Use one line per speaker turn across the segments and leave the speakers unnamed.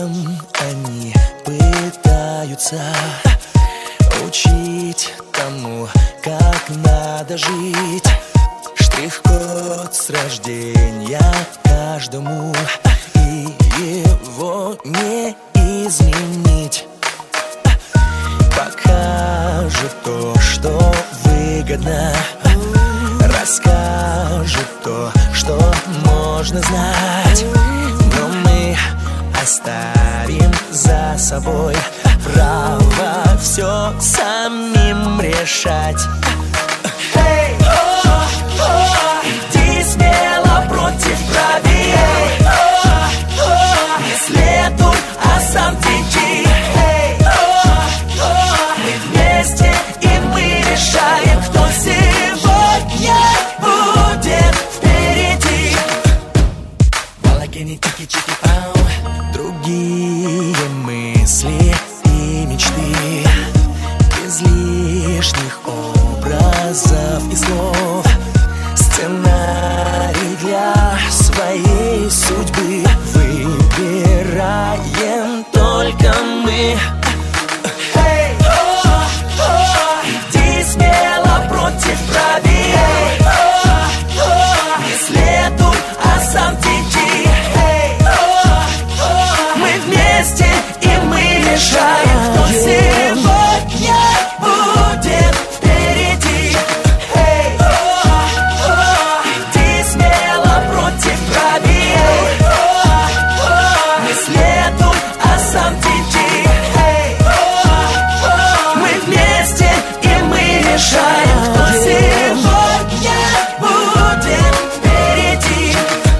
этом они пытаются учить тому, как надо жить. Штрих-код с рождения каждому, и его не изменить. Покажет то, что выгодно, расскажет то, что можно знать. Но мы оставим за собой право все самим решать. Иди смело против правил, не следуй, а сам веди. Мы вместе, и мы решаем, кто сегодня будет впереди. Другие мысли и мечты, без лишних образов и слов. Сценарий для своей судьбы выбираем только мы. Иди смело против правил, не следуй, а сам веди. Мы вместе, и мы решаем, кто сегодня будет впереди. Иди смело против правил, не следуй, а сам веди. Мы вместе, и мы решаем, кто сегодня будет впереди.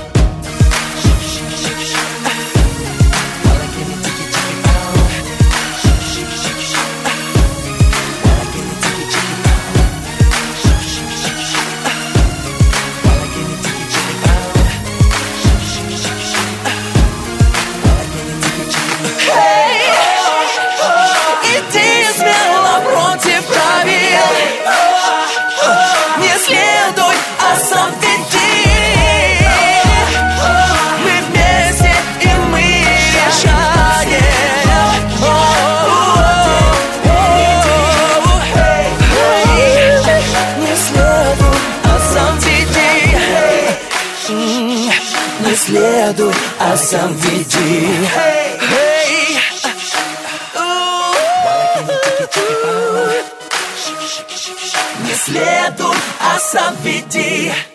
Иди смело против правил, не следуй, а сам веди. Мы вместе, и мы решаем. Не следуй, а сам веди. Не следуй, а сам веди. Не следуй, а сам веди.